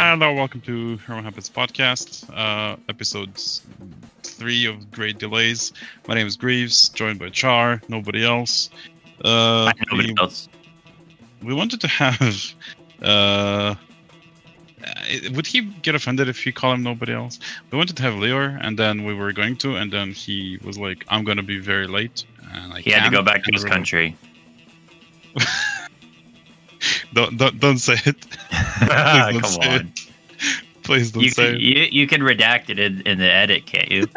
Hello, welcome to Roma Habits Podcast, episode 3 of Great Delays. My name is Greaves, joined by Char, nobody else. Nobody else. We wanted to have. Would he get offended if we call him nobody else? We wanted to have Leor, and then we were going to, and then he was like, "I'm gonna be very late," and He had to go back to his country. Don't say it. Come on. Please don't say it. You can redact it in the edit, can't you?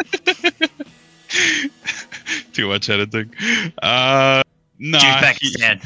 Too much editing. Nah. Uzbekistan.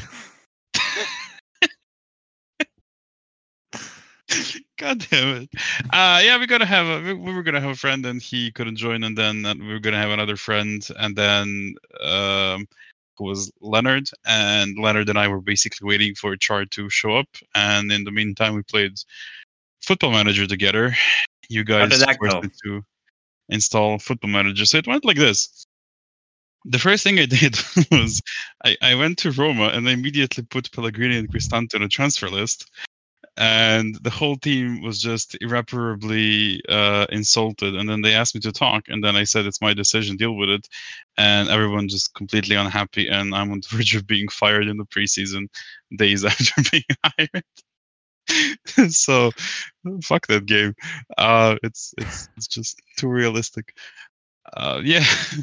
God damn it. Yeah, we were gonna have a friend and he couldn't join, and then we were gonna have another friend, and then who was Leonard, and Leonard and I were basically waiting for Char to show up, and in the meantime we played Football Manager together. You guys forced me to install Football Manager. So it went like this. The first thing I did was I went to Roma and I immediately put Pellegrini and Cristante on a transfer list. And the whole team was just irreparably insulted. And then they asked me to talk. And then I said, it's my decision, deal with it. And everyone just completely unhappy. And I'm on the verge of being fired in the preseason days after being hired. So, fuck that game. It's just too realistic. Yeah.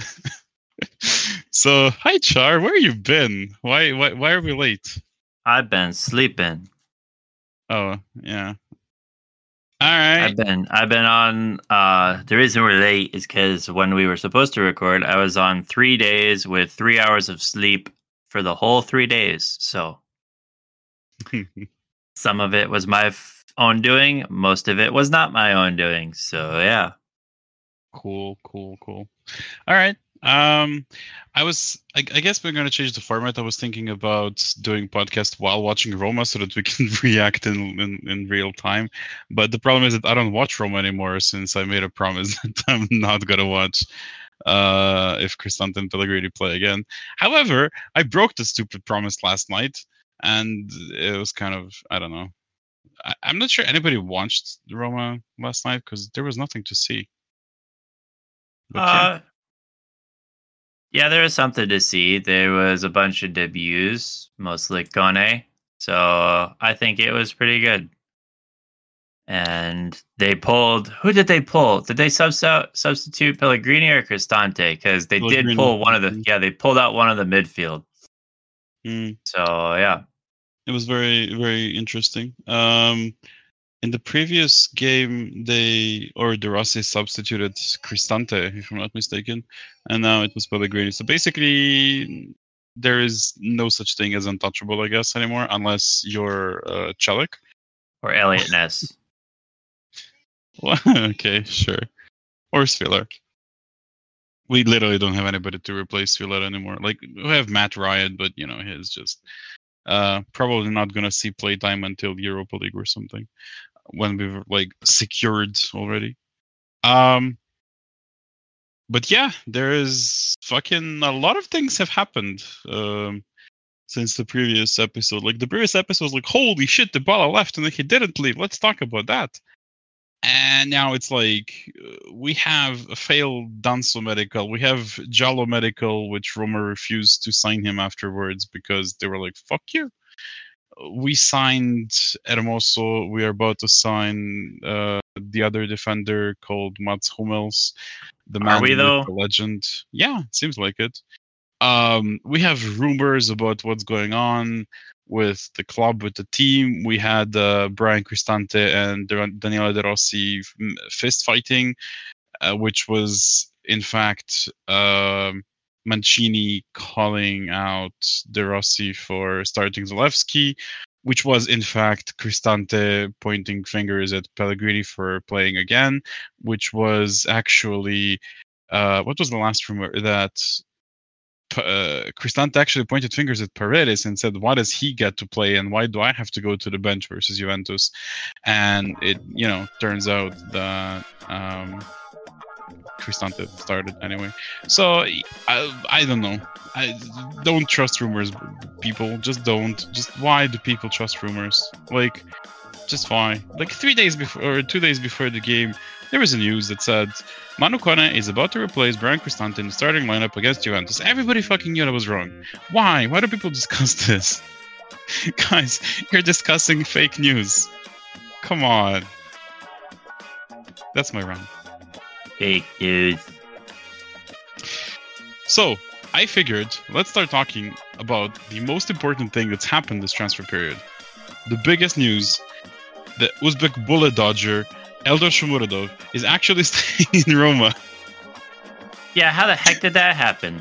So, hi Char, where you been? Why are we late? I've been sleeping. Oh, yeah. All right. I've been on the reason we're late is because when we were supposed to record, I was on 3 days with 3 hours of sleep for the whole 3 days. So some of it was my own doing, most of it was not my own doing. So yeah. Cool. All right. I guess we're going to change the format. I was thinking about doing podcast while watching Roma so that we can react in real time. But the problem is that I don't watch Roma anymore since I made a promise that I'm not going to watch if Cristante and Pellegrini play again. However, I broke the stupid promise last night, and it was kind of, I don't know. I'm not sure anybody watched Roma last night because there was nothing to see. But, yeah, there was something to see. There was a bunch of debuts, mostly Kone. So I think it was pretty good. And they pulled... Who did they pull? Did they substitute Pellegrini or Cristante? Because they did pull one of the... Yeah, they pulled out one of the midfield. So, yeah. It was very, very interesting. In the previous game, De Rossi substituted Cristante, if I'm not mistaken, and now it was Pellegrini. So basically, there is no such thing as untouchable, I guess, anymore, unless you're Celik. Or Elliot Ness. Well, okay, sure. Or Spiller. We literally don't have anybody to replace Spiller anymore. Like, we have Matt Ryan, but, he's just probably not going to see playtime until Europa League or something, when we were secured already. But yeah, there is fucking a lot of things have happened since the previous episode. The previous episode was holy shit, Dybala left and he didn't leave. Let's talk about that. And now it's we have a failed Danso medical. We have Jallo medical, which Roma refused to sign him afterwards because they were like, fuck you. We signed Hermoso. We are about to sign the other defender called Mats Hummels. The man, the legend. Yeah, it seems like it. We have rumors about what's going on with the club, with the team. We had Brian Cristante and Daniele De Rossi fist fighting, which was in fact Mancini calling out De Rossi for starting Zalewski, which was in fact Cristante pointing fingers at Pellegrini for playing again, which was actually what was the last rumor? That Cristante actually pointed fingers at Paredes and said, why does he get to play and why do I have to go to the bench versus Juventus? And it turns out that Cristante started anyway. So I don't know. I don't trust rumors, people. Just don't. Just why do people trust rumors? just fine. Like 3 days before or 2 days before the game, there was a news that said Manu Kone is about to replace Brian Cristante in the starting lineup against Juventus. Everybody fucking knew that was wrong. Why? Why do people discuss this? Guys, you're discussing fake news. Come on. That's my rant. Fake news. So, I figured, let's start talking about the most important thing that's happened this transfer period. The biggest news, the Uzbek bullet dodger, Eldar Shomurodov, is actually staying in Roma. Yeah, how the heck did that happen?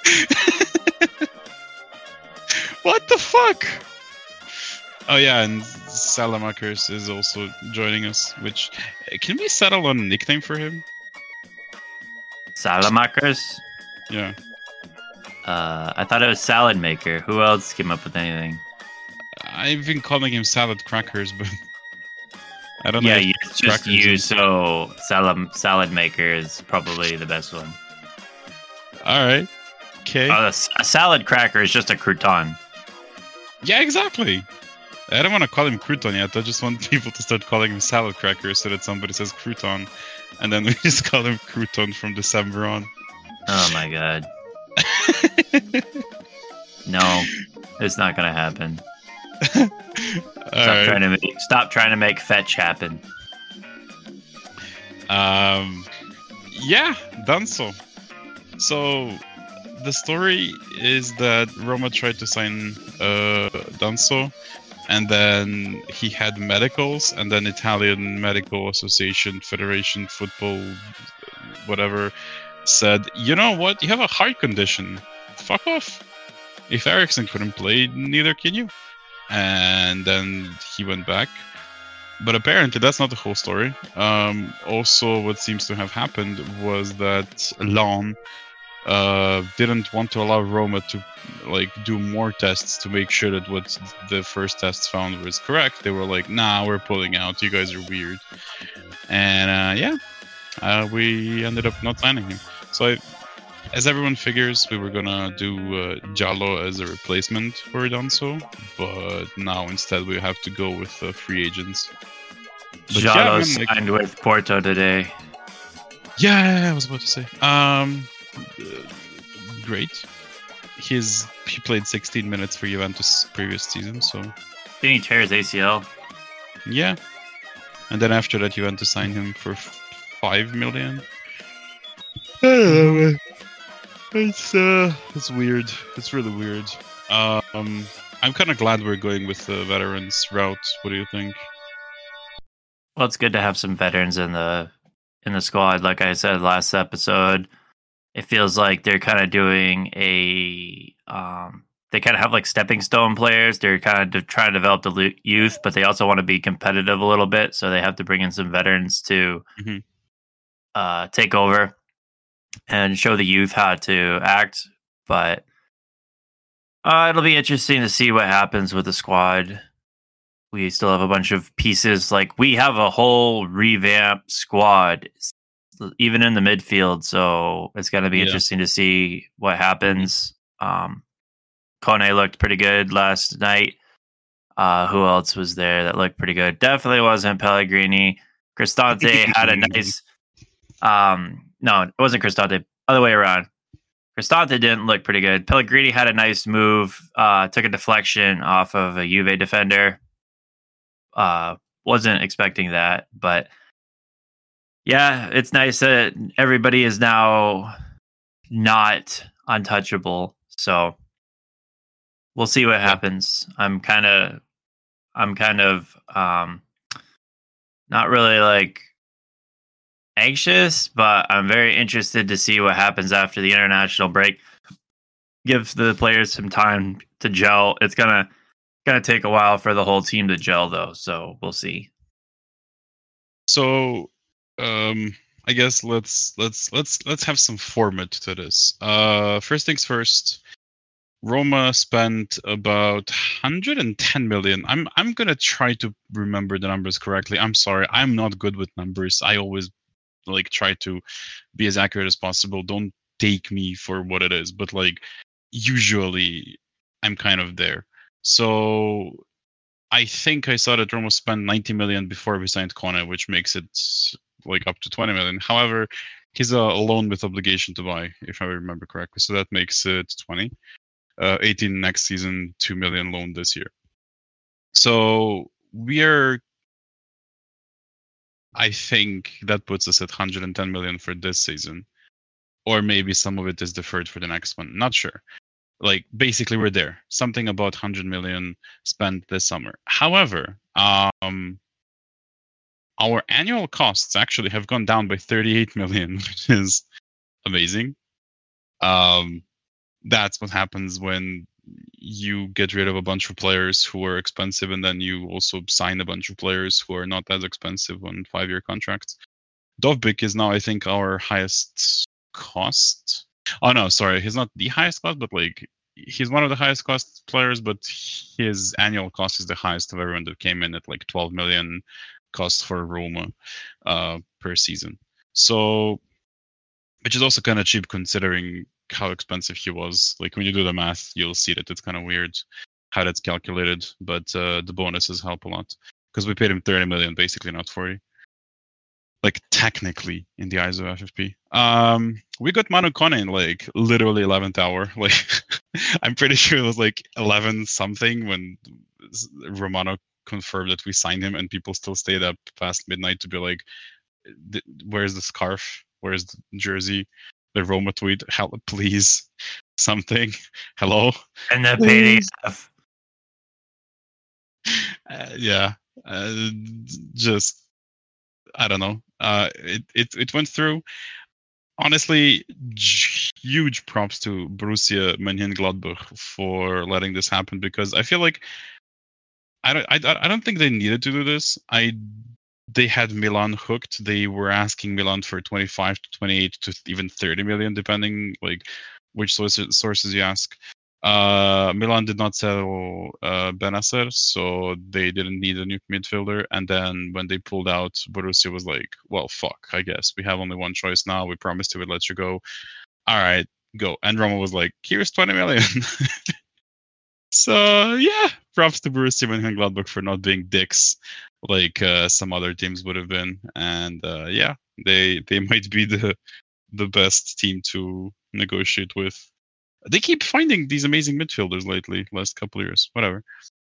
What the fuck? Oh yeah, and Salamakers is also joining us, which... Can we settle on a nickname for him? Salamakers? Yeah. I thought it was Salad Maker. Who else came up with anything? I've been calling him Salad Crackers, but... I don't know. Yeah, it's just you, so Salad Maker is probably the best one. Alright. Okay. A salad cracker is just a crouton. Yeah, exactly. I don't want to call him crouton yet. I just want people to start calling him salad cracker so that somebody says crouton. And then we just call him crouton from December on. Oh my god. No, it's not going to happen. Stop trying to make fetch happen. Yeah, done so. So the story is that Roma tried to sign Danso, and then he had medicals, and then Italian Medical Association, Federation, Football, whatever, said, you know what, you have a heart condition. Fuck off. If Eriksson couldn't play, neither can you. And then he went back. But apparently that's not the whole story. Also, what seems to have happened was that Lan didn't want to allow Roma to do more tests to make sure that what the first tests found was correct. They were like, nah, we're pulling out. You guys are weird. And we ended up not signing him. So as everyone figures, we were gonna do Jallo as a replacement for Danso, but now instead we have to go with free agents. Jallo signed with Porto today. Yeah, I was about to say. Great. He played 16 minutes for Juventus previous season, so... Didn't he tear his ACL? Yeah. And then after that, Juventus signed him for 5 million. I don't know, man. It's weird. It's really weird. I'm kind of glad we're going with the veterans route. What do you think? Well, it's good to have some veterans in the squad. Like I said last episode, it feels like they're kind of doing they kind of have like stepping stone players. They're kind of trying to develop the youth, but they also want to be competitive a little bit. So they have to bring in some veterans to take over and show the youth how to act. But it'll be interesting to see what happens with the squad. We still have a bunch of pieces. Like, we have a whole revamped squad, even in the midfield. So it's going to be interesting to see what happens. Kone looked pretty good last night. Who else was there that looked pretty good? Definitely wasn't Pellegrini. Cristante had a nice... no, it wasn't Cristante. Other way around. Cristante didn't look pretty good. Pellegrini had a nice move. Took a deflection off of a Juve defender. Wasn't expecting that, but yeah, it's nice that everybody is now not untouchable. So we'll see what happens. I'm kind of not really like anxious, but I'm very interested to see what happens after the international break. Give the players some time to gel. It's gonna take a while for the whole team to gel, though, so we'll see. So, I guess let's have some format to this. First things first. Roma spent about 110 million. I'm gonna try to remember the numbers correctly. I'm sorry, I'm not good with numbers. I always try to be as accurate as possible. Don't take me for what it is, but usually I'm kind of there. So I think I saw that Roma spent 90 million before we signed Kone, which makes it like up to 20 million. However, he's a loan with obligation to buy, if I remember correctly. So that makes it 20. 18 next season, 2 million loan this year. So I think that puts us at 110 million for this season. Or maybe some of it is deferred for the next one. Not sure. Like, basically, we're there. Something about 100 million spent this summer. However, our annual costs actually have gone down by 38 million, which is amazing. That's what happens when you get rid of a bunch of players who are expensive, and then you also sign a bunch of players who are not as expensive on 5-year contracts. Dovbyk is now, I think, our highest cost. Oh no, sorry, he's not the highest cost, but like he's one of the highest cost players, but his annual cost is the highest of everyone that came in at like 12 million cost for Roma per season. So, which is also kind of cheap considering how expensive he was. Like when you do the math, you'll see that it's kind of weird how that's calculated, but the bonuses help a lot because we paid him 30 million, basically not 40. Like technically in the eyes of FFP. We got Manu Kone in like literally 11th hour. Like I'm pretty sure it was like 11 something when Romano confirmed that we signed him, and people still stayed up past midnight to be like, where's the scarf? Where's the jersey? The Roma tweet, help, please, something. Hello. And the PDF. Yeah. Just I don't know. It went through. Honestly, huge props to Borussia Mönchengladbach for letting this happen, because I feel like I don't think they needed to do this. They had Milan hooked. They were asking Milan for 25 to 28 to even 30 million, depending like which sources you ask. Milan did not sell Benacer, so they didn't need a new midfielder. And then when they pulled out, Borussia was like, well, fuck, I guess. We have only one choice now. We promised we would let you go. All right, go. And Roma was like, here's 20 million. So, yeah, props to Borussia Mönchengladbach for not being dicks like some other teams would have been. And yeah, they might be the best team to negotiate with. They keep finding these amazing midfielders lately, last couple of years. Whatever.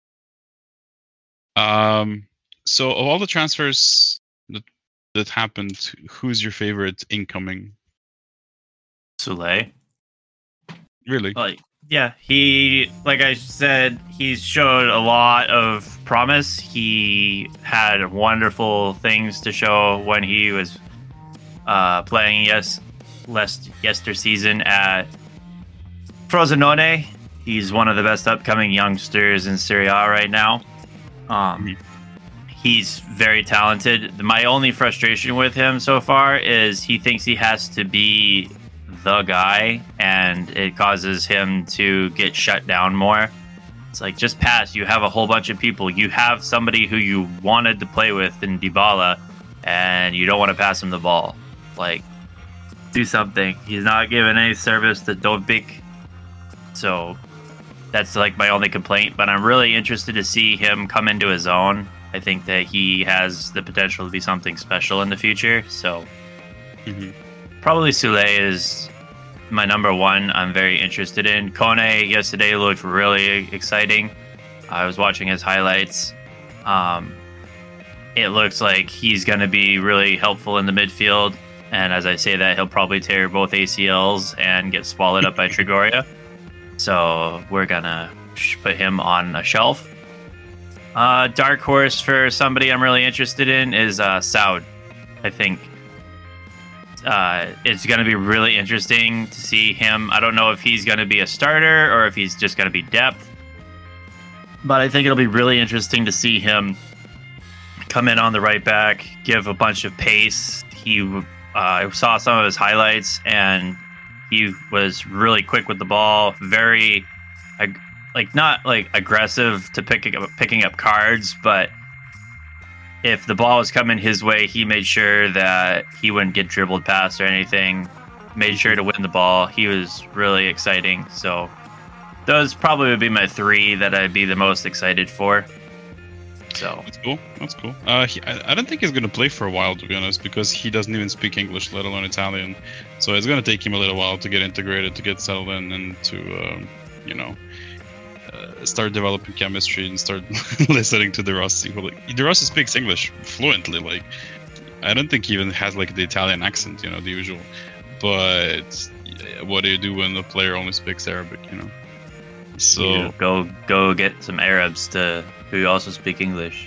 So of all the transfers that happened, who's your favorite incoming? Soulé. Really? Like, yeah, he, like I said, he's showed a lot of promise. He had wonderful things to show when he was playing yesterday season at Frosinone. He's one of the best upcoming youngsters in Serie A right now. He's very talented. My only frustration with him so far is he thinks he has to be the guy, and it causes him to get shut down more. It's like, just pass. You have a whole bunch of people. You have somebody who you wanted to play with in Dybala, and you don't want to pass him the ball. Like, do something. He's not giving any service to Dovbyk. So that's like my only complaint, but I'm really interested to see him come into his own. I think that he has the potential to be something special in the future. So probably Soulé is my number one. I'm very interested in. Kone yesterday looked really exciting. I was watching his highlights. It looks like he's going to be really helpful in the midfield. And as I say that, he'll probably tear both ACLs and get swallowed up by Trigoria. So we're going to put him on a shelf. Dark horse for somebody I'm really interested in is Saud. I think it's going to be really interesting to see him. I don't know if he's going to be a starter or if he's just going to be depth. But I think it'll be really interesting to see him come in on the right back, give a bunch of pace. I saw some of his highlights, and he was really quick with the ball, very not aggressive to picking up cards, but if the ball was coming his way, he made sure that he wouldn't get dribbled past or anything. Made sure to win the ball. He was really exciting. So those probably would be my three that I'd be the most excited for. So That's cool. That's cool. I don't think he's gonna play for a while, to be honest, because he doesn't even speak English, let alone Italian. So it's gonna take him a little while to get integrated, to get settled in, and to, you know, start developing chemistry and start listening to De Rossi. Well, like, De Rossi speaks English fluently. Like, I don't think he even has like the Italian accent, you know, the usual. But what do you do when the player only speaks Arabic, you know? So you go get some Arabs who also speak English.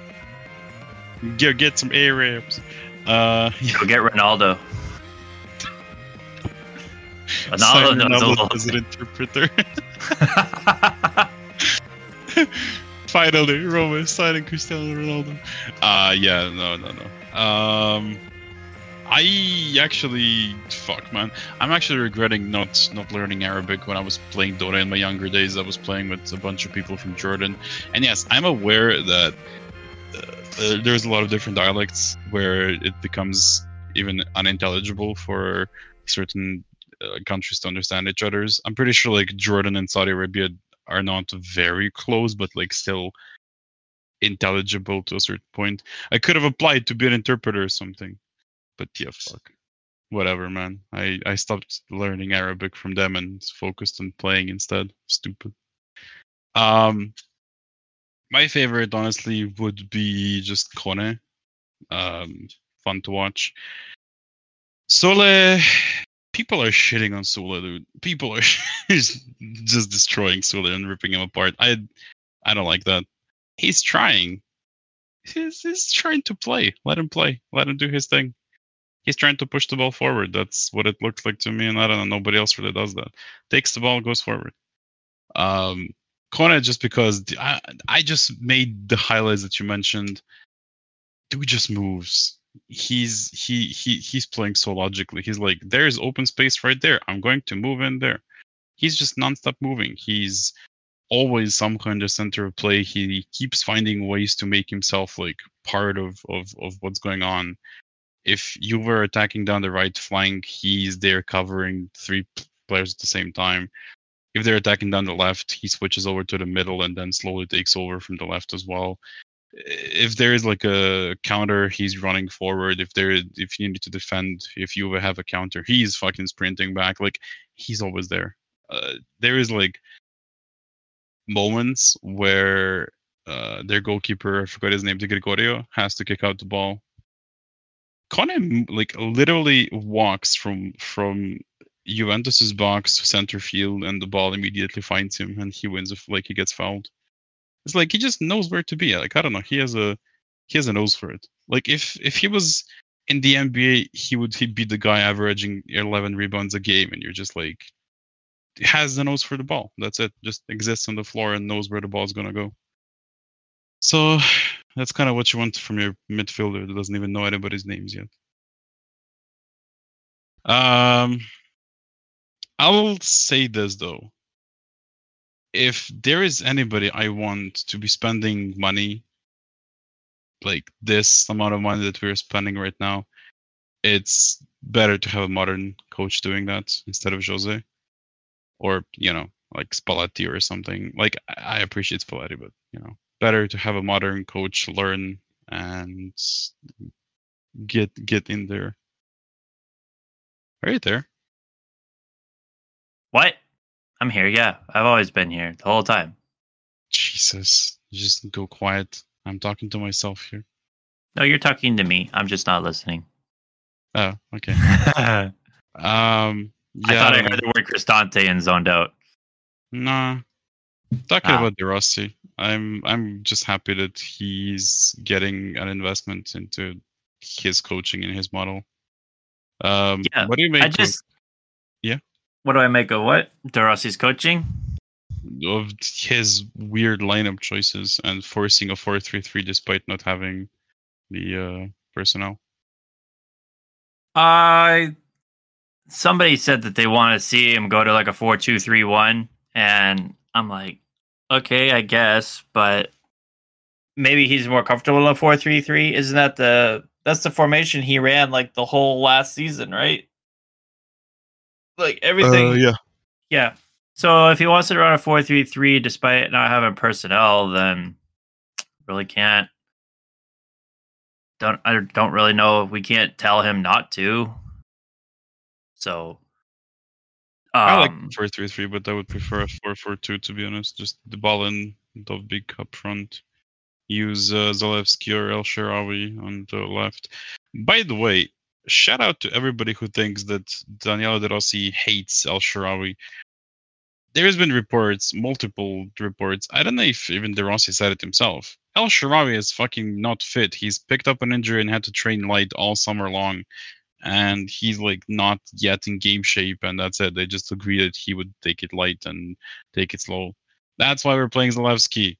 get some Arabs. Go get Ronaldo. Sign Ronaldo knows a Ronaldo little as an bit. interpreter. Finally, Roma is signing Cristiano Ronaldo. Yeah, no. I actually, fuck, man. I'm actually regretting not learning Arabic when I was playing Dota in my younger days. I was playing with a bunch of people from Jordan, and yes, I'm aware that there's a lot of different dialects where it becomes even unintelligible for certain countries to understand each other's. I'm pretty sure like Jordan and Saudi Arabia are not very close, but like still intelligible to a certain point. I could have applied to be an interpreter or something, but yeah, fuck. Whatever, man. I stopped learning Arabic from them and focused on playing instead. Stupid. My favorite, honestly, would be just Kone. Fun to watch. Sole, people are shitting on Sule, dude. People are just destroying Sule and ripping him apart. I don't like that. He's trying. He's trying to play. Let him play. Let him do his thing. He's trying to push the ball forward. That's what it looks like to me, and I don't know. Nobody else really does that. Takes the ball, goes forward. Kone, just because I just made the highlights that you mentioned. Dude just moves. He's playing so logically. He's like, there's open space right there. I'm going to move in there. He's just nonstop moving. He's always some kind of center of play. He keeps finding ways to make himself like part of what's going on. If you were attacking down the right flank, he's there covering three players at the same time. If they're attacking down the left, he switches over to the middle and then slowly takes over from the left as well. If there is like a counter, he's running forward. If you need to defend, if you have a counter, he's fucking sprinting back. Like, he's always there. There is like moments where their goalkeeper, I forgot his name, Di Gregorio, has to kick out the ball. Kone like literally walks from Juventus's box to center field, and the ball immediately finds him, and he wins. Like, he gets fouled. It's like he just knows where to be. Like, I don't know. He has a nose for it. Like, if he was in the NBA, he'd be the guy averaging 11 rebounds a game, and you're just like, has the nose for the ball. That's it. Just exists on the floor and knows where the ball's gonna go. So that's kind of what you want from your midfielder that doesn't even know anybody's names yet. I'll say this though. If there is anybody I want to be spending money, like this amount of money that we're spending right now, it's better to have a modern coach doing that instead of Jose. Or, like Spalletti or something. Like, I appreciate Spalletti, but, better to have a modern coach learn and get in there. Are you there? What? I'm here, yeah. I've always been here the whole time. Jesus. Just go quiet. I'm talking to myself here. No, you're talking to me. I'm just not listening. Oh, okay. Yeah, I thought I heard the word Cristante and zoned out. Nah. Talking about De Rossi, I'm just happy that he's getting an investment into his coaching and his model. Yeah, what do you make What do I make of what? De Rossi's coaching? Of his weird lineup choices and forcing a 4-3-3 despite not having the personnel. Somebody said that they want to see him go to like a 4-2-3-1, and I'm like, okay, I guess, but maybe he's more comfortable in a 4-3-3. Isn't that that's the formation he ran like the whole last season, right? Like everything. Yeah. So if he wants to run a 4-3-3 despite not having personnel, then really can't. I don't really know. We can't tell him not to. So, I like 4-3-3, but I would prefer a 4-4-2 to be honest. Just the ball in, Dovbyk up front. Use Zalewski or El Shaarawy on the left. By the way, shout out to everybody who thinks that Daniele De Rossi hates El Shaarawy. There's been multiple reports. I don't know if even De Rossi said it himself. El Shaarawy is fucking not fit. He's picked up an injury and had to train light all summer long. And he's like not yet in game shape, and that's it. They just agreed that he would take it light and take it slow. That's why we're playing Zalewski.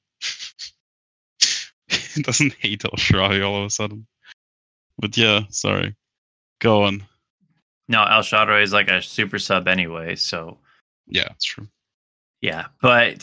He doesn't hate El Shaarawy all of a sudden. But yeah, sorry. Go on. No, El Shaarawy is like a super sub anyway, so yeah, it's true. Yeah, but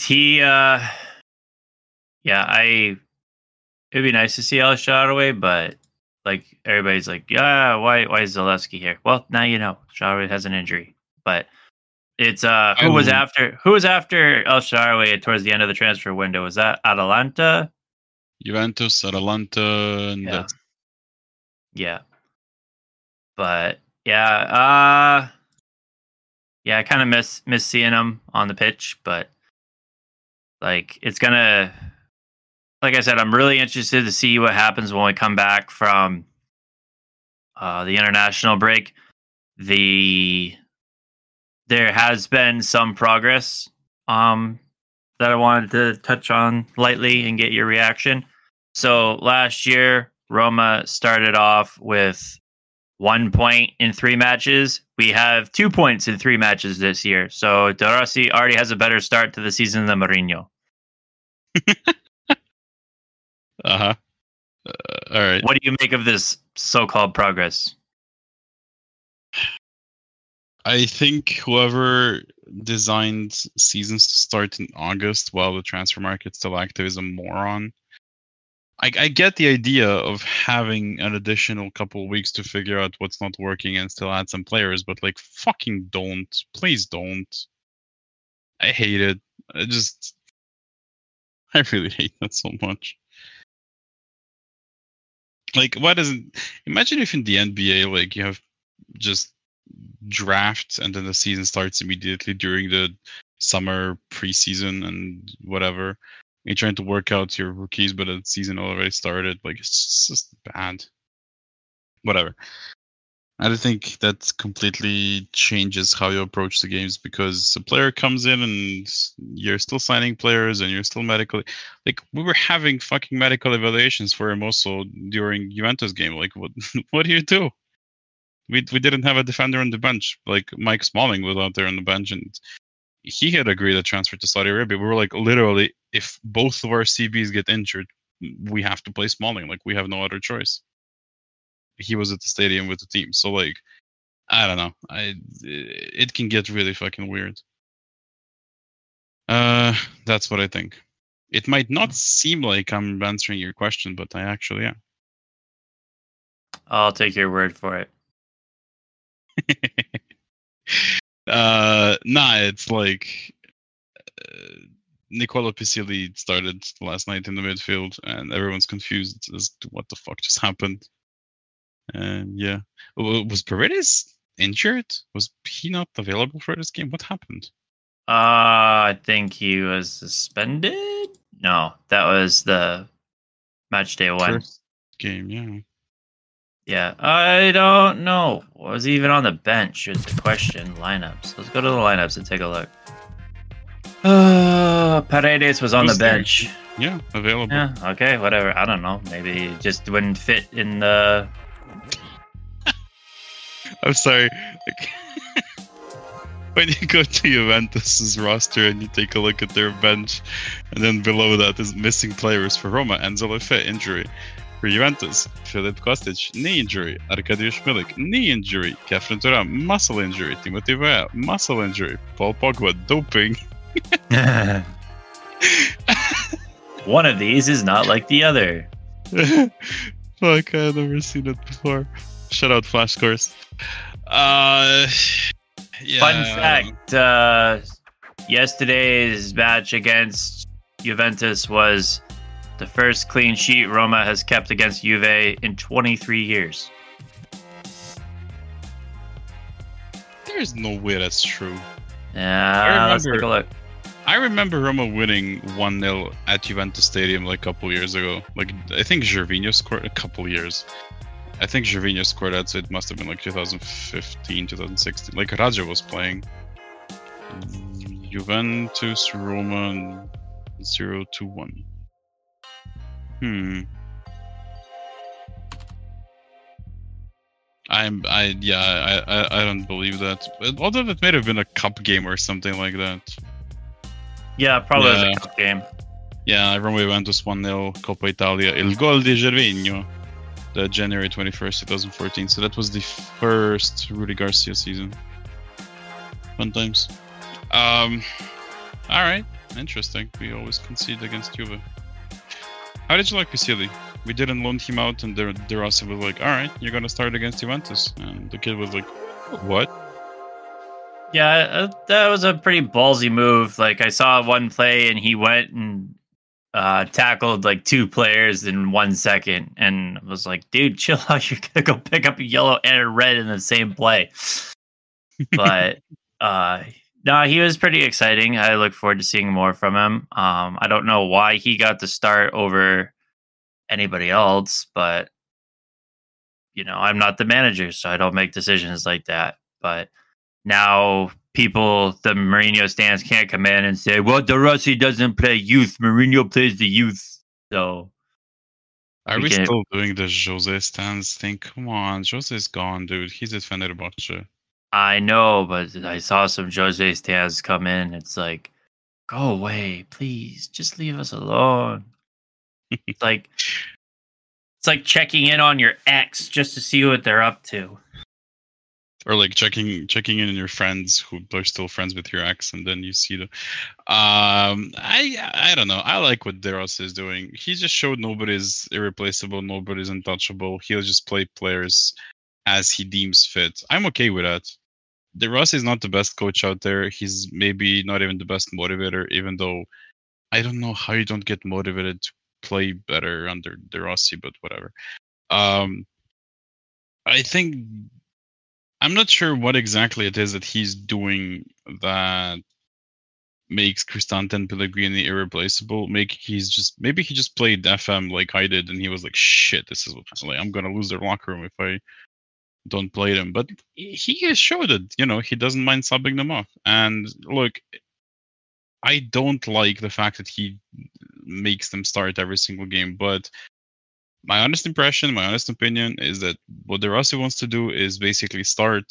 it'd be nice to see El Shaarawy, but like everybody's like, yeah, why is Zalewski here? Well, now you know Shaarawy has an injury, but it's who was after El Shaarawy towards the end of the transfer window? Was that Atalanta? Juventus, Atalanta, and yeah. But yeah, I kind of miss seeing him on the pitch, but like it's gonna. Like I said, I'm really interested to see what happens when we come back from the international break. There has been some progress that I wanted to touch on lightly and get your reaction. So last year, Roma started off with 1 point in 3 matches. We have 2 points in 3 matches this year. So De Rossi already has a better start to the season than Mourinho. All right. What do you make of this so-called progress? I think whoever designed seasons to start in August while the transfer market's still active is a moron. I get the idea of having an additional couple of weeks to figure out what's not working and still add some players, but like fucking don't. Please don't. I hate it. I really hate that so much. Like, why doesn't... Imagine if in the NBA, like, you have just drafts and then the season starts immediately during the summer preseason and whatever. You're trying to work out your rookies, but the season already started. Like, it's just bad. Whatever. I don't think that completely changes how you approach the games, because a player comes in and you're still signing players and you're still medically... Like, we were having fucking medical evaluations for him also during Juventus game. Like, what do you do? We didn't have a defender on the bench. Like, Mike Smalling was out there on the bench, and he had agreed to transfer to Saudi Arabia. We were like, literally, if both of our CBs get injured, we have to play Smalling. Like, we have no other choice. He was at the stadium with the team. So, like, I don't know. It can get really fucking weird. That's what I think. It might not seem like I'm answering your question, but I actually am. I'll take your word for it. Nah, it's like Nicola Pisili started last night in the midfield, and everyone's confused as to what the fuck just happened. And yeah, was Paredes injured? Was he not available for this game? What happened? I think he was suspended. No, that was the match day 1 First game. Yeah. Yeah, I don't know. Was he even on the bench? Is the question. Lineups. Let's go to the lineups and take a look. Paredes was on the bench. Yeah, available. Yeah, okay, whatever. I don't know. Maybe he just wouldn't fit in the... I'm sorry. When you go to Juventus's roster and you take a look at their bench, and then below that is missing players for Roma, Enzo Lefebvre, injury. For Juventus, Filip Kostic, knee injury. Arkadiusz Milik, knee injury. Kefren Turam, muscle injury. Timothy Weah, muscle injury. Paul Pogba, doping. One of these is not like the other. Fuck, I've never seen it before. Shout out Flash Scores. Yeah. Fun fact, yesterday's match against Juventus was the first clean sheet Roma has kept against Juve in 23 years. There's no way that's true. Yeah, let's take a look. I remember Roma winning 1-0 at Juventus Stadium like a couple years ago. Like, I think Gervinho scored a couple years. I think Gervinho scored that, so it must have been like 2015, 2016. Like, Raja was playing. Juventus, Roma, 0-1. I don't believe that. Although it may have been a cup game or something like that. Yeah, probably was a cup game. Yeah, Roma Juventus 1-0, Coppa Italia. Il gol di Gervinho, the January 21st, 2014. So that was the first Rudi Garcia season. Fun times. All right, interesting. We always concede against Juve. How did you like Pisilli? We didn't loan him out, and De Rossi was like, all right, you're going to start against Juventus. And the kid was like, what? Yeah, that was a pretty ballsy move. Like, I saw one play, and he went and tackled like 2 players in 1 second. And I was like, dude, chill out. You're going to go pick up a yellow and a red in the same play. But no, he was pretty exciting. I look forward to seeing more from him. I don't know why he got the start over anybody else, but I'm not the manager, so I don't make decisions like that. But now the Mourinho stands can't come in and say, well, De Rossi doesn't play youth. Mourinho plays the youth. So are we still doing the Jose stands thing? Come on, Jose's gone, dude. He's at Fenerbahce. I know, but I saw some Jose stands come in. It's like, go away, please. Just leave us alone. It's like checking in on your ex just to see what they're up to. Or like checking in on your friends who are still friends with your ex, and then you see them. I don't know. I like what De Rossi is doing. He just showed nobody's irreplaceable, nobody's untouchable. He'll just play players as he deems fit. I'm okay with that. De Rossi is not the best coach out there. He's maybe not even the best motivator, even though I don't know how you don't get motivated to play better under De Rossi, but whatever. I think I'm not sure what exactly it is that he's doing that makes Cristante and Pellegrini irreplaceable. Maybe he just played FM like I did, and he was like, "Shit, this is like I'm gonna lose their locker room if I don't play them." But he has showed it. He doesn't mind subbing them off. And look, I don't like the fact that he makes them start every single game, but my honest opinion is that what De Rossi wants to do is basically start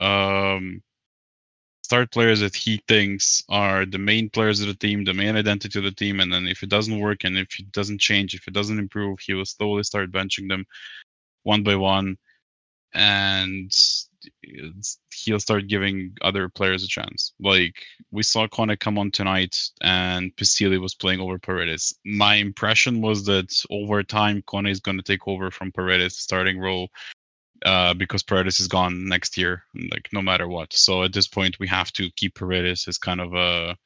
players that he thinks are the main players of the team, the main identity of the team, and then if it doesn't work and if it doesn't change, if it doesn't improve, he will slowly start benching them one by one, and he'll start giving other players a chance. Like, we saw Kone come on tonight and Pisilli was playing over Paredes. My impression was that over time Kone is going to take over from Paredes' starting role because Paredes is gone next year, like no matter what. So at this point we have to keep Paredes as kind of a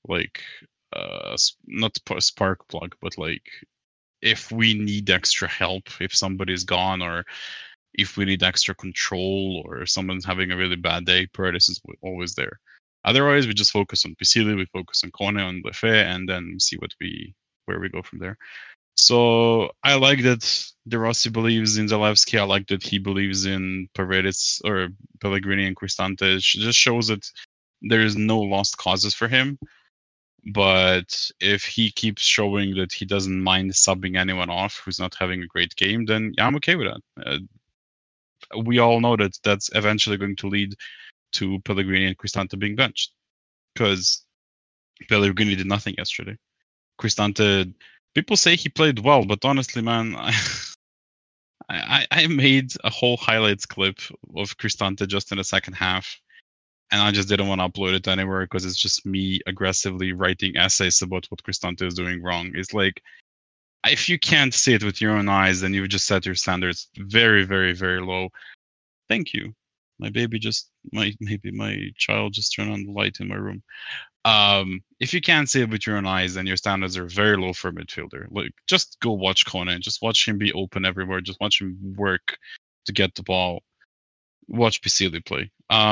not a spark plug, but like if we need extra help, if somebody's gone, or if we need extra control, or someone's having a really bad day, Paredes is always there. Otherwise, we just focus on Pisilli, we focus on Kone, on Lefebvre, and then see where we go from there. So I like that De Rossi believes in Zalewski. I like that he believes in Paredes or Pellegrini and Cristante. It just shows that there is no lost causes for him. But if he keeps showing that he doesn't mind subbing anyone off who's not having a great game, then yeah, I'm okay with that. We all know that that's eventually going to lead to Pellegrini and Cristante being benched, because Pellegrini did nothing yesterday. Cristante, people say he played well, but honestly, man, I made a whole highlights clip of Cristante just in the second half, and I just didn't want to upload it anywhere because it's just me aggressively writing essays about what Cristante is doing wrong. It's like, if you can't see it with your own eyes, then you've just set your standards very, very, very low. Thank you. Maybe my child just turned on the light in my room. If you can't see it with your own eyes, then your standards are very low for a midfielder. Like, just go watch Koné. Just watch him be open everywhere. Just watch him work to get the ball. Watch Pisili play.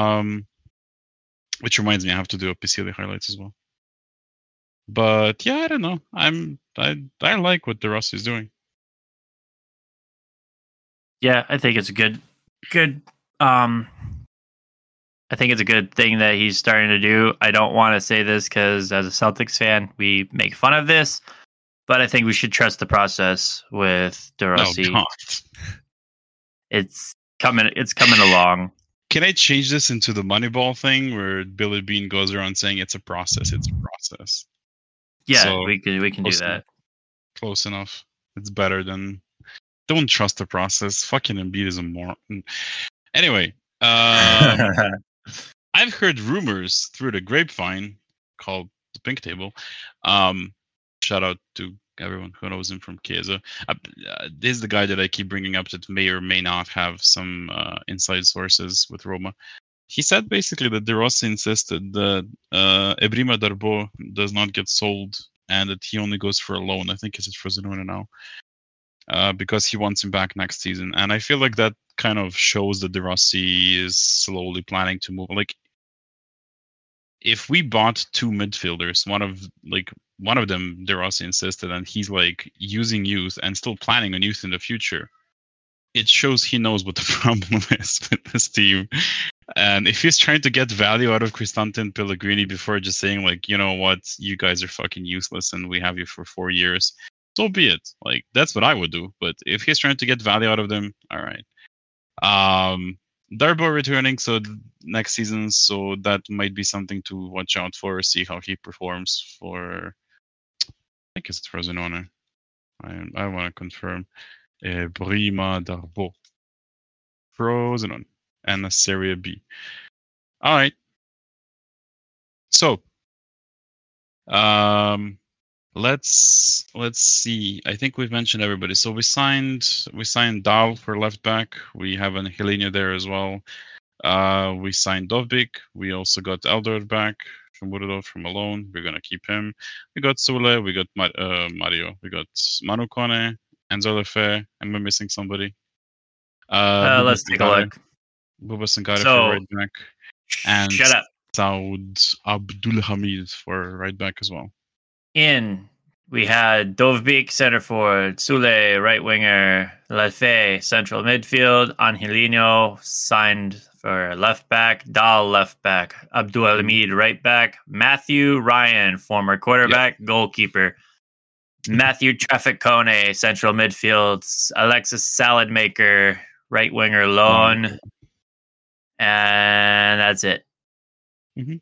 Which reminds me, I have to do a Pisili highlights as well. But yeah, I don't know. I like what De Rossi is doing. Yeah, I think it's a good. I think it's a good thing that he's starting to do. I don't want to say this because as a Celtics fan, we make fun of this, but I think we should trust the process with De Rossi. No, it's coming along. Can I change this into the Moneyball thing where Billy Bean goes around saying it's a process? It's a process. Yeah, so we can do that. Close enough. It's better than. Don't trust the process. Fucking Embiid is a moron. Anyway, I've heard rumors through the grapevine called the Pink Table. Shout out to everyone who knows him from Chiesa. This is the guy that I keep bringing up that may or may not have some inside sources with Roma. He said basically that De Rossi insisted that Ebrima Darboe does not get sold and that he only goes for a loan. I think it's Frosinone now. Because he wants him back next season. And I feel like that kind of shows that De Rossi is slowly planning to move. Like, if we bought two midfielders, one of them De Rossi insisted, and he's like using youth and still planning on youth in the future, it shows he knows what the problem is with this team. And if he's trying to get value out of Cristante and Pellegrini before just saying, like, you know what, you guys are fucking useless and we have you for 4 years, so be it. Like, that's what I would do. But if he's trying to get value out of them, all right. Darboe returning next season, so that might be something to watch out for. See how he performs for. I think it's Frosinone. I want to confirm. Ebrima Darboe, Frosinone, and a Serie B. All right. So, let's see. I think we've mentioned everybody. So we signed Dal for left back. We have an Helinho there as well. We signed Dovbyk. We also got Eldor back from Buridov from Malone. We're gonna keep him. We got Sule. We got Mario. We got Manu Koné, Enzo Lefebvre. Am I missing somebody? Let's take a look. Bouba Sankara for right back. And shut up. Saud Abdulhamid for right back as well. We had Dovbyk center forward, Sule right winger, Lefebvre central midfield, Angelino signed for left back, Dal left back, Abdulhamid right back, Matthew Ryan former quarterback, goalkeeper, Matthew Traffic Koné central midfield, Alexis Saladmaker right winger loan, and that's it. Mm-hmm.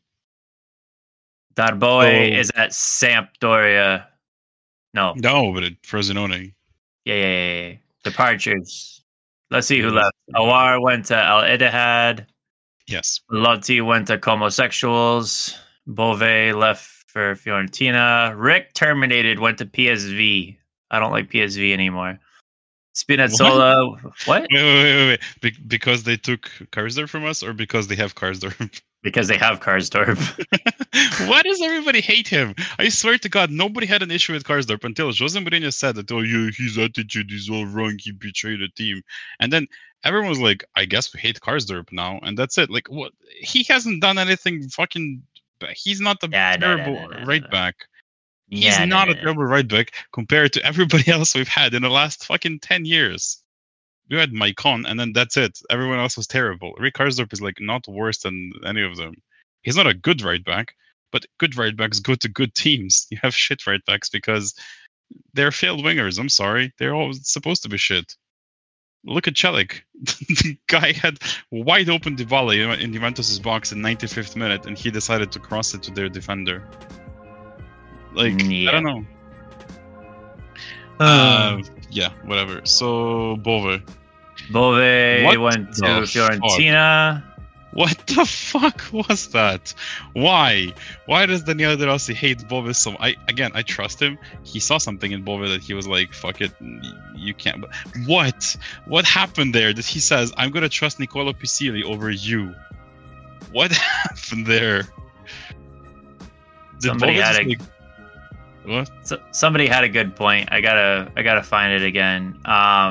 Darboe is at Sampdoria. No, but at Frosinone. Yeah. Departures. Let's see who left. Awar went to Al Ittihad. Yes. Lotti went to Homosexuals. Bove left for Fiorentina. Rick terminated, went to PSV. I don't like PSV anymore. Spinazzola. What? Wait. Because they took Karsdorp from us, or because they have Karsdorp? Because they have Karsdorp. Why does everybody hate him? I swear to God, nobody had an issue with Karsdorp until Jose Mourinho said that, his attitude is all wrong. He betrayed the team. And then everyone was like, I guess we hate Karsdorp now. And that's it. Like, what? He hasn't done anything fucking... He's not a terrible right back. He's not a terrible right back compared to everybody else we've had in the last fucking 10 years. We had Maicon, and then that's it. Everyone else was terrible. Rick Karsdorp is like not worse than any of them. He's not a good right back, but good right backs go to good teams. You have shit right backs because they're failed wingers. I'm sorry. They're all supposed to be shit. Look at Celik. The guy had wide open Dybala in Juventus' box in 95th minute, and he decided to cross it to their defender. Like, I don't know. Yeah, whatever. So, Bove went to Fiorentina. Fuck? What the fuck was that? Why? Why does Daniele De Rossi hate Bove so much? I trust him. He saw something in Bove that he was like, fuck it, you can't. But what? What happened there that he says, I'm going to trust Nicola Pisili over you? What happened there? Somebody Bove had just, a like, what? somebody had a good point. I gotta find it again.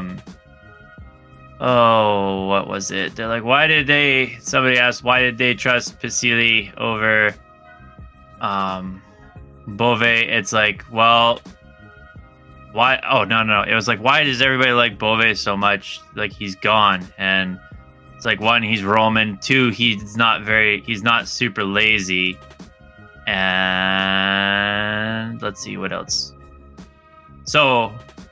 Oh, what was it? They're like, somebody asked, why did they trust Pisili over Bove? It's like, well, why? Oh, no. It was like, why does everybody like Bove so much? Like, he's gone. And it's like, one, he's Roman. Two, he's not super lazy. And let's see what else. So,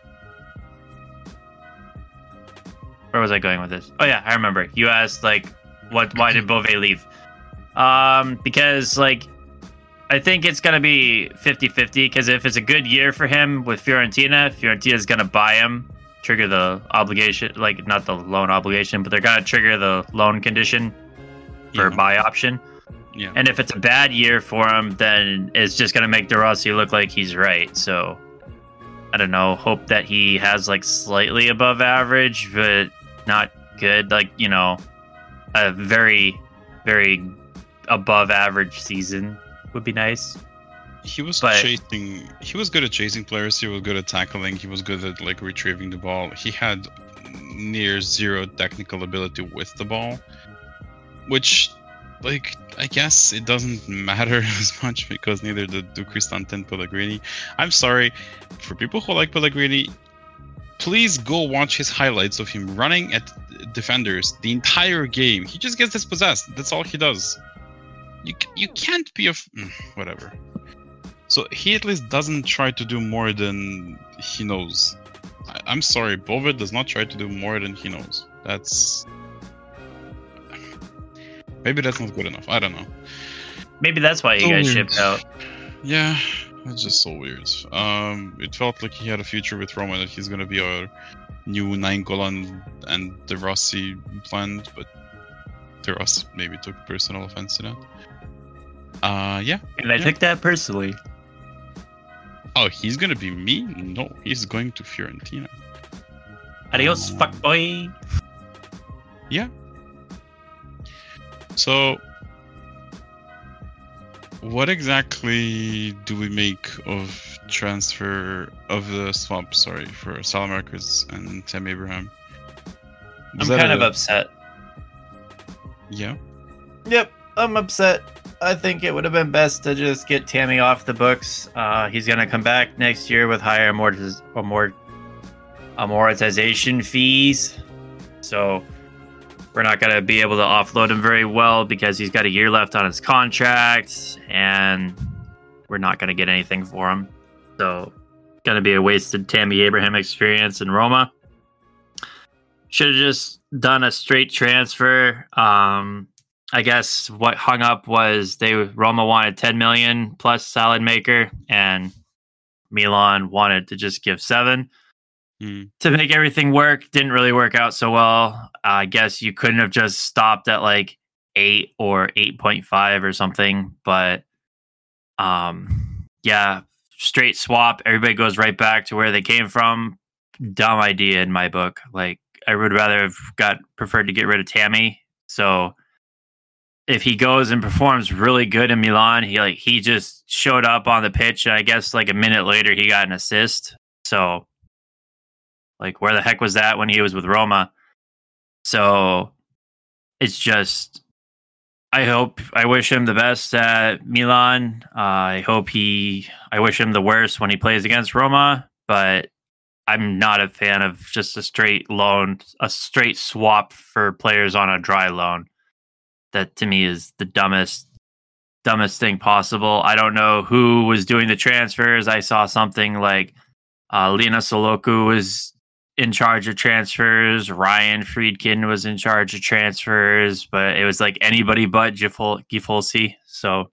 where was I going with this? Oh yeah, I remember. You asked like, why did Bove leave? Because like, I think it's gonna be 50-50. Because if it's a good year for him with Fiorentina's gonna buy him, trigger the obligation, like not the loan obligation, but they're gonna trigger the loan condition for buy option. Yeah. And if it's a bad year for him, then it's just gonna make De Rossi look like he's right. So I don't know. Hope that he has like slightly above average, but not good. Like, you know, a very, very above average season would be nice. He was chasing. He was good at chasing players. He was good at tackling. He was good at like retrieving the ball. He had near zero technical ability with the ball, which, like, I guess it doesn't matter as much because neither do Cristante Pellegrini. I'm sorry for people who like Pellegrini. Please go watch his highlights of him running at defenders the entire game. He just gets dispossessed. That's all he does. You can't be whatever. So he at least doesn't try to do more than he knows. I'm sorry, Bove does not try to do more than he knows. Maybe that's not good enough. I don't know. Maybe that's why you guys shipped out. Yeah, it's just so weird. It felt like he had a future with Roma, that he's gonna be our new Nainggolan and De Rossi planned, but De Rossi maybe took personal offense to that. Yeah. And I took that personally. Oh, he's gonna be me? No, he's going to Fiorentina. Adios, fuckboy. Yeah. So, what exactly do we make of the swap? Sorry, for Salamarcus and Tammy Abraham. I'm kind of upset. Yeah. Yep, I'm upset. I think it would have been best to just get Tammy off the books. He's gonna come back next year with higher amortization fees. So we're not going to be able to offload him very well because he's got a year left on his contract, and we're not going to get anything for him. So going to be a wasted Tammy Abraham experience in Roma. Should have just done a straight transfer. I guess what hung up was Roma wanted 10 million plus salad maker, and Milan wanted to just give 7. To make everything work. Didn't really work out so well. I guess you couldn't have just stopped at like 8 or 8.5 or something, but yeah, straight swap. Everybody goes right back to where they came from. Dumb idea in my book. Like, I would rather have preferred to get rid of Tammy. So if he goes and performs really good in Milan, he just showed up on the pitch, and I guess like a minute later he got an assist. So like, where the heck was that when he was with Roma? So it's just, I wish him the best at Milan. I wish him the worst when he plays against Roma, but I'm not a fan of just a straight swap for players on a dry loan. That to me is the dumbest thing possible. I don't know who was doing the transfers. I saw something like Lina Soloku was in charge of transfers. Ryan Friedkin was in charge of transfers, but it was like anybody but Gifolsi. So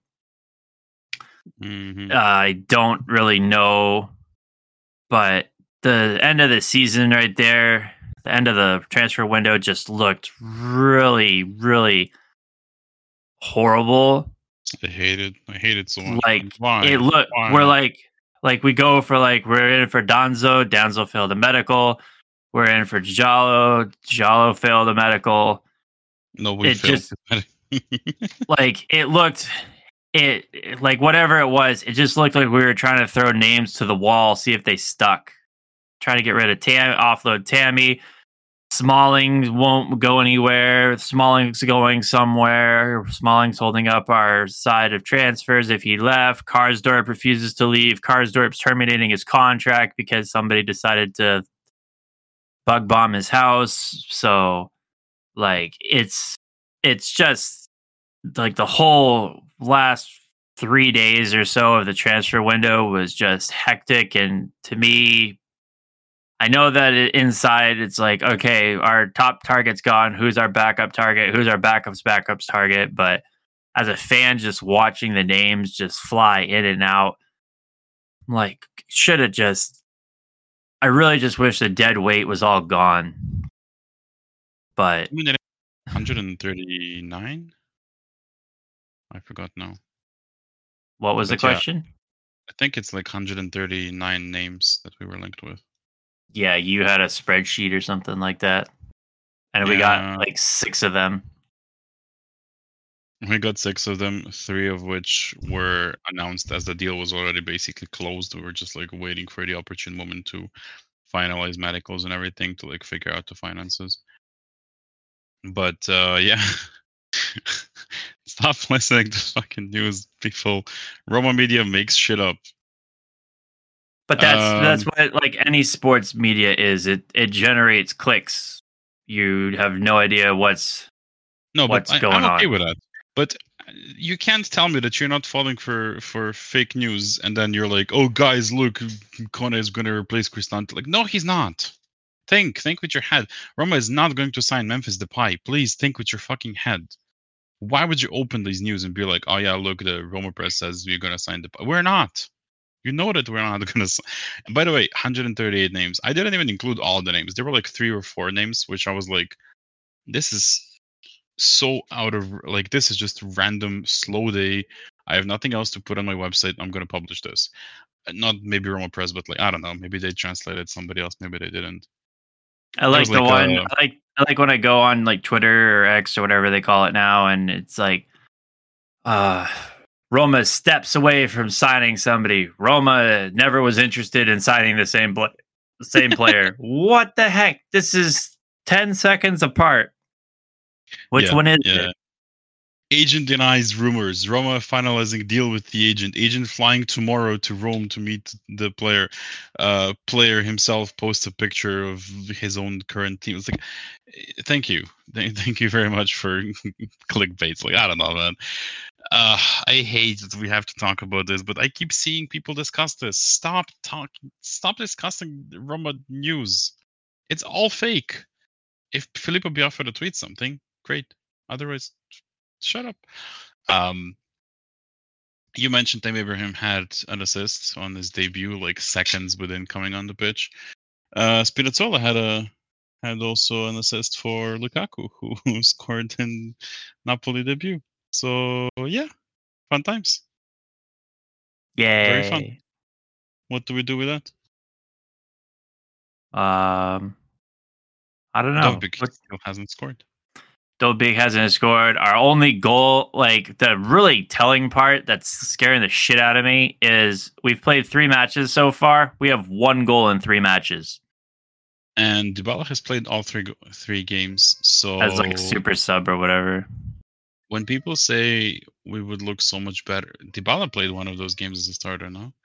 I don't really know. But the end of the season right there, the end of the transfer window just looked really, really horrible. I hate it so much. Like, we're like we go for we're in for Danzo failed the medical. We're in for Giallo failed the medical. No, we failed. Like, it looked like whatever it was, it just looked like we were trying to throw names to the wall, see if they stuck. Trying to get rid of offload Tammy. Smalling won't go anywhere. Smalling's going somewhere. Smalling's holding up our side of transfers if he left. Karsdorp refuses to leave. Karsdorp's terminating his contract because somebody decided to bug bomb his house. So, like, it's just like the whole last 3 days or so of the transfer window was just hectic. And to me, I know that inside it's like, okay, our top target's gone. Who's our backup target? Who's our backup's target? But as a fan, just watching the names just fly in and out, I'm like, should have just. I really just wish the dead weight was all gone. But 139. I forgot now. What was the question? I think it's like 139 names that we were linked with. Yeah, you had a spreadsheet or something like that. And we got like 6 of them. We got 6 of them, 3 of which were announced as the deal was already basically closed. We were just like waiting for the opportune moment to finalize medicals and everything to like figure out the finances. But yeah. Stop listening to fucking news, people. Roma Media makes shit up. But that's what like any sports media is. It generates clicks. You have no idea what's going on. I'm okay with that. But you can't tell me that you're not falling for fake news, and then you're like, "Oh, guys, look, Kone is going to replace Cristante." Like, no, he's not. Think with your head. Roma is not going to sign Memphis Depay. Please think with your fucking head. Why would you open these news and be like, "Oh yeah, look, the Roma press says we're going to sign Depay"? We're not. You know that we're not going to. And by the way, 138 names. I didn't even include all the names. There were like 3 or 4 names, which I was like, this is so out of, like, this is just random, slow day. I have nothing else to put on my website. I'm going to publish this. Not maybe Roma Press, but like, I don't know. Maybe they translated somebody else. Maybe they didn't. I like the one, I like when I go on like Twitter or X or whatever they call it now, and it's like, Roma steps away from signing somebody. Roma never was interested in signing the same player. What the heck? This is 10 seconds apart. Which one is it? Agent denies rumors. Roma finalizing deal with the agent. Agent flying tomorrow to Rome to meet the player. Player himself posts a picture of his own current team. It's like, thank you. Thank you very much for clickbaits. Like, I don't know, man. I hate that we have to talk about this, but I keep seeing people discuss this. Stop discussing Roma news. It's all fake. If Filippo Biafra tweets something, great. Otherwise, shut up. You mentioned Tammy Abraham had an assist on his debut, like seconds within coming on the pitch. Spinazzola had also an assist for Lukaku, who scored in Napoli debut. So yeah, fun times. Yeah, very fun. What do we do with that? I don't know. Dovbyk still hasn't scored. Dovbyk hasn't scored. Our only goal, like the really telling part that's scaring the shit out of me, is we've played 3 matches so far. We have 1 goal in 3 matches. And Dybala has played all 3 games. So as like super sub or whatever. When people say we would look so much better, Dybala played one of those games as a starter, no?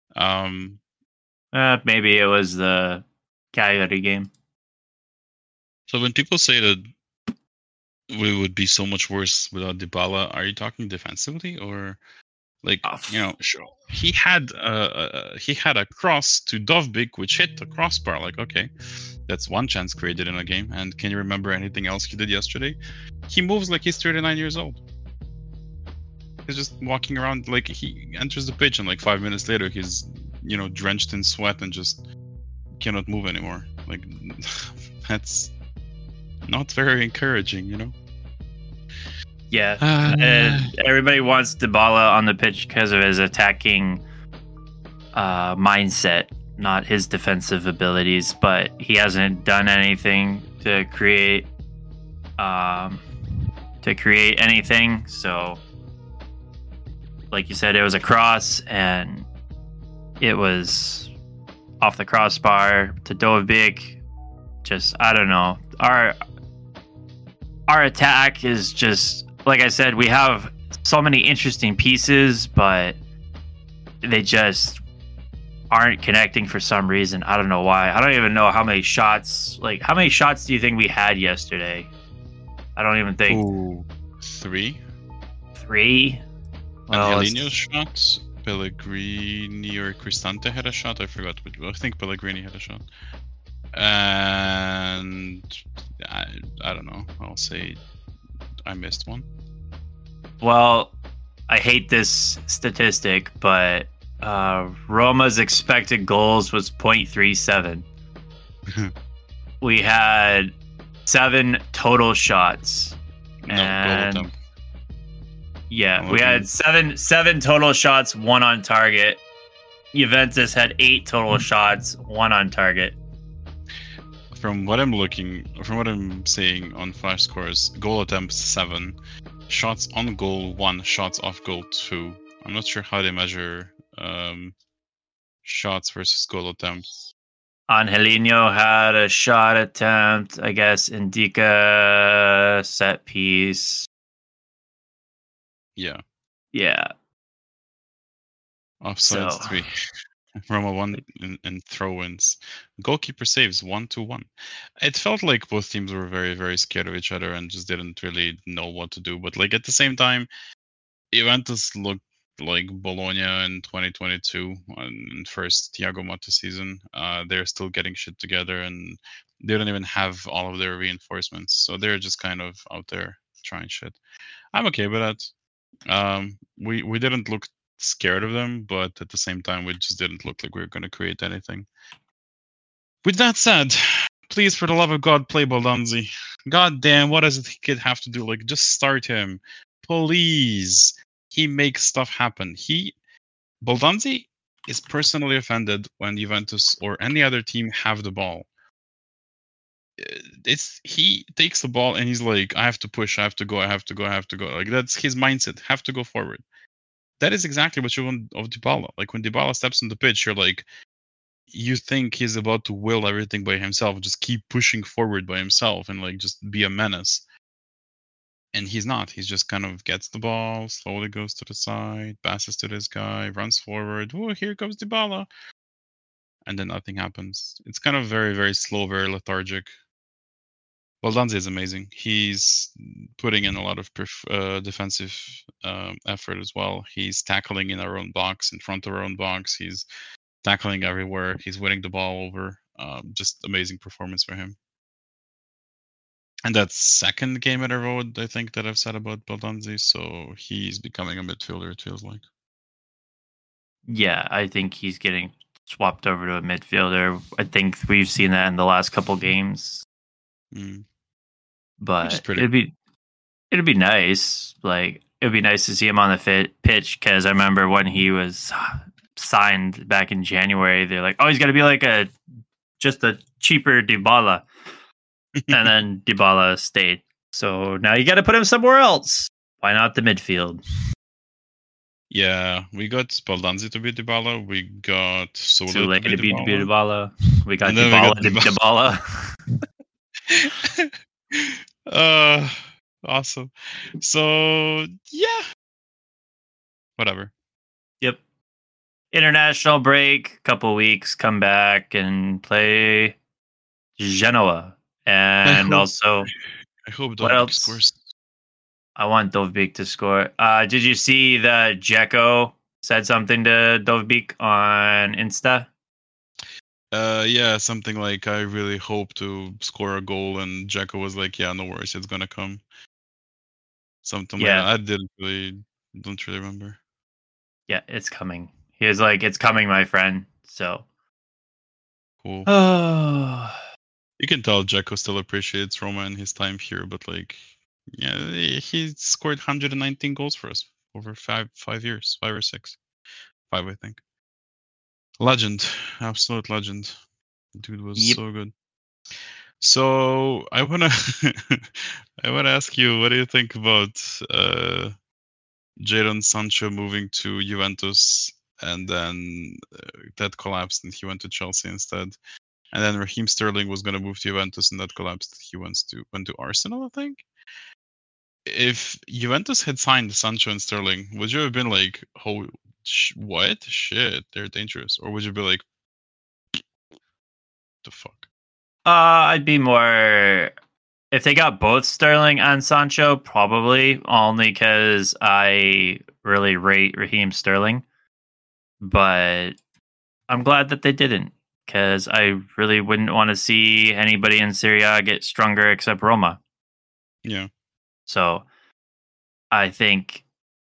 Maybe it was the Cagliari game. So when people say that we would be so much worse without Dybala, are you talking defensively or like, sure. He had a cross to Dovbyk which hit the crossbar. Like, okay, that's one chance created in a game. And can you remember anything else he did yesterday? He moves like he's 39 years old. He's just walking around like he enters the pitch and like 5 minutes later he's drenched in sweat and just cannot move anymore. Like, that's not very encouraging, Yeah, and everybody wants Dybala on the pitch because of his attacking mindset, not his defensive abilities. But he hasn't done anything to create anything. So, like you said, it was a cross, and it was off the crossbar to Dovbik. Just, I don't know. Our attack is just, like I said, we have so many interesting pieces, but they just aren't connecting for some reason. I don't know why. I don't even know how many shots. Like, how many shots do you think we had yesterday? I don't even think. Ooh, 3. 3. Well, Angelino's shots. Pellegrini or Cristante had a shot. I forgot which. I think Pellegrini had a shot. And I don't know. I'll say I missed one. Well, I hate this statistic, but Roma's expected goals was 0.37. We had 7 total shots. No, yeah, we had seven total shots, 1 on target. Juventus had 8 total shots, 1 on target. From what I'm seeing on Flash scores, goal attempts 7, shots on goal 1, shots off goal 2. I'm not sure how they measure shots versus goal attempts. Angelino had a shot attempt, I guess. Indica set piece. Yeah. Yeah. Offsides 3. Roma 1 in throw-ins. Goalkeeper saves 1-1. It felt like both teams were very, very scared of each other and just didn't really know what to do. But like at the same time, Juventus looked like Bologna in 2022 in first Thiago Motta season. They're still getting shit together and they don't even have all of their reinforcements. So they're just kind of out there trying shit. I'm okay with that. We didn't look scared of them, but at the same time, we just didn't look like we were going to create anything. With that said, please, for the love of God, play Baldanzi. God damn, what does the kid have to do? Like, just start him. Please. He makes stuff happen. Baldanzi is personally offended when Juventus or any other team have the ball. He takes the ball and he's like, I have to push, I have to go. Like, that's his mindset. Have to go forward. That is exactly what you want of Dybala. Like, when Dybala steps on the pitch, you're like, you think he's about to will everything by himself, just keep pushing forward by himself and like just be a menace. And he's not. He's just kind of gets the ball, slowly goes to the side, passes to this guy, runs forward. Oh, here comes Dybala. And then nothing happens. It's kind of very, very slow, very lethargic. Baldanzi is amazing. He's putting in a lot of defensive effort as well. He's tackling in our own box, in front of our own box. He's tackling everywhere. He's winning the ball over. Just amazing performance for him. And that's second game in a row, I think, that I've said about Baldanzi. So he's becoming a midfielder, it feels like. Yeah, I think he's getting swapped over to a midfielder. I think we've seen that in the last couple games. But it'd be nice. Like, it'd be nice to see him on the pitch, because I remember when he was signed back in January, they're like, oh, he's got to be like just a cheaper Dybala. And then Dybala stayed. So now you got to put him somewhere else. Why not the midfield? Yeah, we got Baldanzi to be Dybala. We got Sola to be Dybala. We got Dybala to Dybala. Awesome. So yeah, whatever. Yep. International break, couple weeks, come back and play Genoa, and also I hope Dovbik scores. I want Dovbik to score. Did you see that Dzeko said something to Dovbik on Insta? Yeah, something like, I really hope to score a goal, and Dzeko was like, yeah, no worries, it's gonna come. Something like that. I don't really remember. Yeah, it's coming. He was like, it's coming, my friend. So cool. Oh. You can tell Dzeko still appreciates Roma and his time here, but like, yeah, he scored 119 goals for us over 5 years, 5 or 6. 5, I think. Legend, absolute legend. Dude was so good. So I wanna ask you, what do you think about Jadon Sancho moving to Juventus, and then that collapsed, and he went to Chelsea instead. And then Raheem Sterling was going to move to Juventus, and that collapsed. He went to Arsenal, I think. If Juventus had signed Sancho and Sterling, would you have been like, "Oh, what? Shit, they're dangerous," or would you be like, "The fuck"? I'd be more if they got both Sterling and Sancho, probably only because I really rate Raheem Sterling. But I'm glad that they didn't, because I really wouldn't want to see anybody in Serie A get stronger except Roma. Yeah. So I think,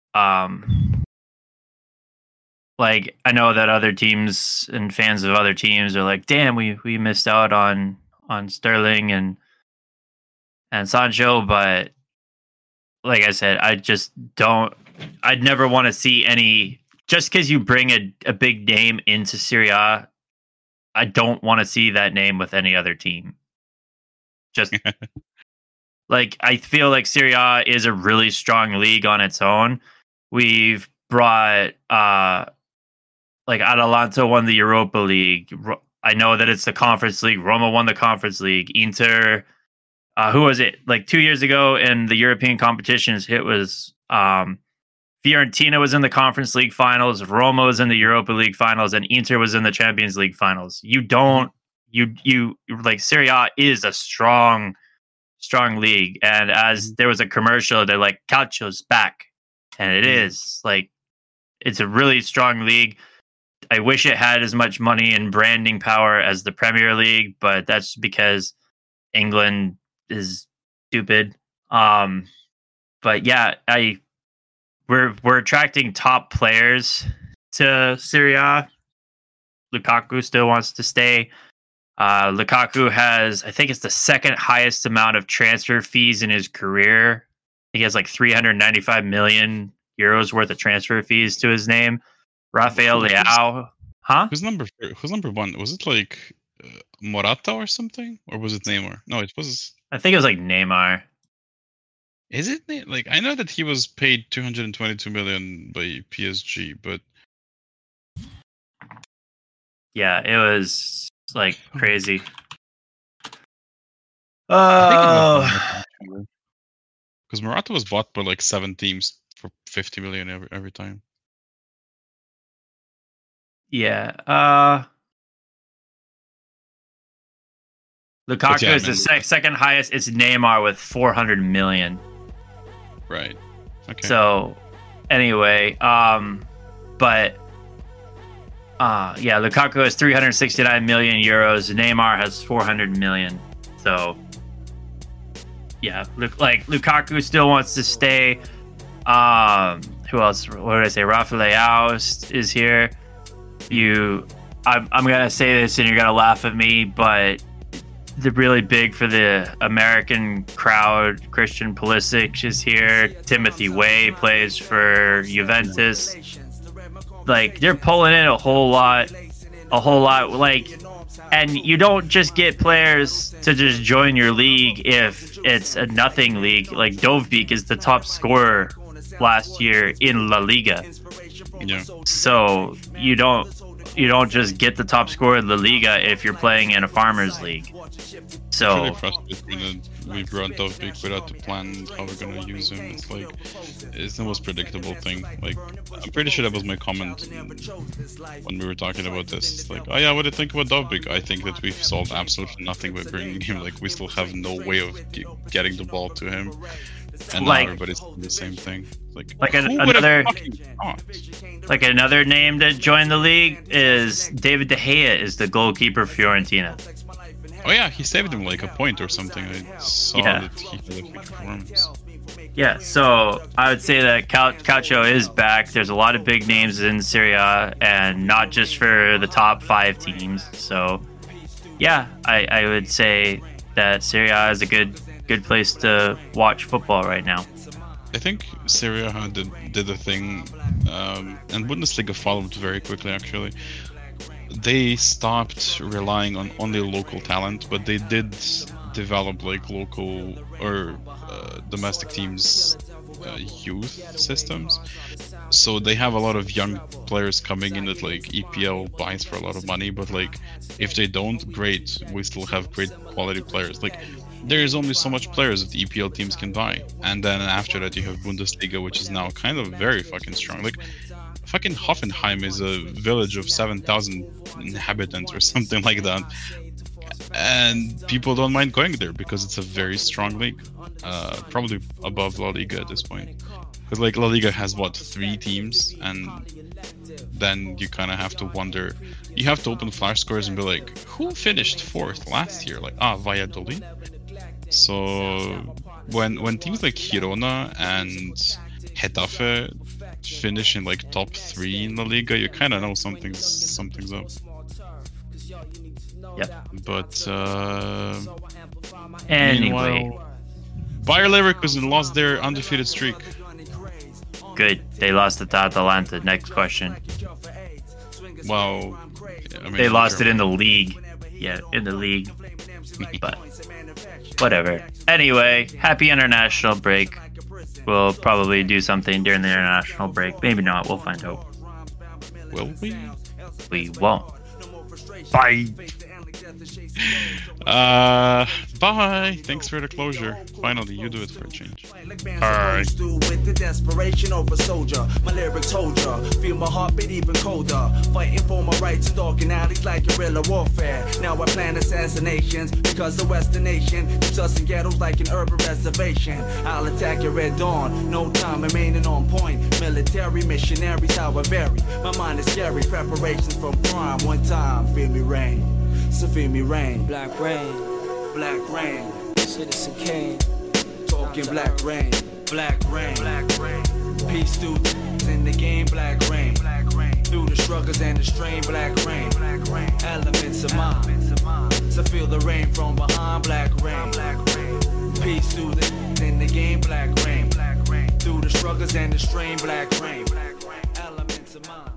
like, I know that other teams and fans of other teams are like, damn, we missed out on Sterling and Sancho, but like I said, I'd never want to see any, just because you bring a big name into Serie A, I don't want to see that name with any other team. Just like, I feel like Serie A is a really strong league on its own. We've brought like Atalanta won the Europa League. I know that it's the Conference League. Roma won the Conference League. Inter, who was it? Like 2 years ago in the European competitions, it was Fiorentina was in the Conference League finals, Roma was in the Europa League finals, and Inter was in the Champions League finals. You like, Serie A is a strong league. And as there was a commercial, they're like, Calcio's back. And it is. Like, it's a really strong league. I wish it had as much money and branding power as the Premier League, but that's because England is stupid. But yeah, we're attracting top players to Serie A. Lukaku still wants to stay. Lukaku has, I think it's the second highest amount of transfer fees in his career. He has like 395 million euros worth of transfer fees to his name. Rafael Leao, huh? Who's number one? Was it like Morata or something, or was it Neymar? No, it was. I think it was like Neymar. Is it like, I know that he was paid 222 million by PSG, but yeah, it was like crazy. because Morata was bought by like 7 teams for 50 million every time. Yeah. Lukaku is the second highest. It's Neymar with 400 million. Right. Okay. So, anyway, but yeah, Lukaku has 369 million euros. Neymar has 400 million. So, yeah, Lukaku still wants to stay. Who else? What did I say? Rafael Leao is here. I'm gonna say this and you're gonna laugh at me, but they're really big for the American crowd. Christian Pulisic is here. Timothy Way plays for Juventus. Like, they're pulling in a whole lot. Like, and you don't just get players to just join your league if it's a nothing league. Like, Dovbyk is the top scorer last year in La Liga. Yeah. So you don't just get the top scorer in La Liga if you're playing in a farmers league. So it's really frustrating that we brought Dovbyk without a plan how we're gonna use him. It's like, it's the most predictable thing. Like, I'm pretty sure that was my comment when we were talking about this. It's like, oh yeah, what do you think about Dovbyk? I think that we've solved absolutely nothing by bringing him. Like, we still have no way of getting the ball to him. And now everybody's doing the same thing. Another name that joined the league is David De Gea is the goalkeeper for Fiorentina. Oh yeah, he saved him like a point or something. I saw that he had a huge performance. Yeah, so I would say that Calcio is back. There's a lot of big names in Serie A, and not just for the top 5 teams. So yeah, I would say that Serie A is a good place to watch football right now. I think Serie A did a thing, and Bundesliga followed very quickly actually. They stopped relying on only local talent, but they did develop like local or domestic teams youth systems. So they have a lot of young players coming in that like EPL buys for a lot of money, but like if they don't, great, we still have great quality players. Like there is only so much players that the EPL teams can buy, and then after that you have Bundesliga, which is now kind of very fucking strong. Like fucking Hoffenheim is a village of 7,000 inhabitants or something like that, and people don't mind going there because it's a very strong league, probably above La Liga at this point. Because like La Liga has what, 3 teams, and then you kind of have to wonder. You have to open Flash scores and be like, who finished 4th last year? Like, Valladolid. So when teams like Girona and Getafe finish in like top 3 in La Liga, you kind of know something's up. Yep. But Anyway, meanwhile, Bayer Leverkusen lost their undefeated streak. good. They lost it to Atalanta. Next question. Well, I mean, They lost it in the league. Yeah, in the league. But whatever. Anyway, happy international break. We'll probably do something during the international break. Maybe not. We'll find out. Will we? We won't. Bye. Bye. Thanks for the closure. Finally, you do it for a change. Alright. With the desperation of a soldier, my lyrics hold ya. Feel my heartbeat even colder. Fighting for my rights in darkened alleys like guerrilla warfare. Now I plan assassinations because the Western nation keeps us in ghettos like an urban reservation. I'll attack your red dawn. No time remaining on point. Military missionaries, how I vary. My mind is scary. Preparations for prime. One time, feel me rain. So feel me rain. Black rain, Black rain. Citizen Kane. Talking black rain. Black rain. Black rain. Peace to in the game. Black rain. Black rain. Through the struggles and the strain. Black rain. Black rain. Elements of mine. So feel the rain from behind. Black rain. Black rain. Peace to in the game. Black rain. Black rain. Through the struggles and the strain. Black rain. Black rain. Elements of mine.